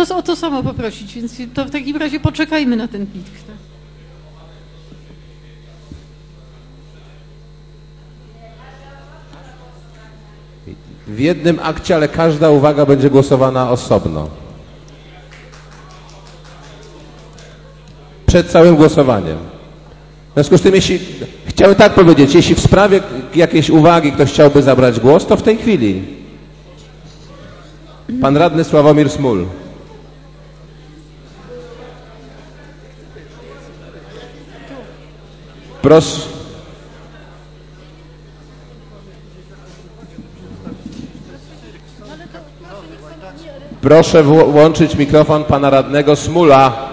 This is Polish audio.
o to samo poprosić, więc to w takim razie poczekajmy na ten plik. W jednym akcie, ale każda uwaga będzie głosowana osobno. Przed całym głosowaniem. W związku z tym, chciałem tak powiedzieć, jeśli w sprawie jakiejś uwagi ktoś chciałby zabrać głos, to w tej chwili. Pan radny Sławomir Smul. Proszę. Proszę włączyć mikrofon pana radnego Smula.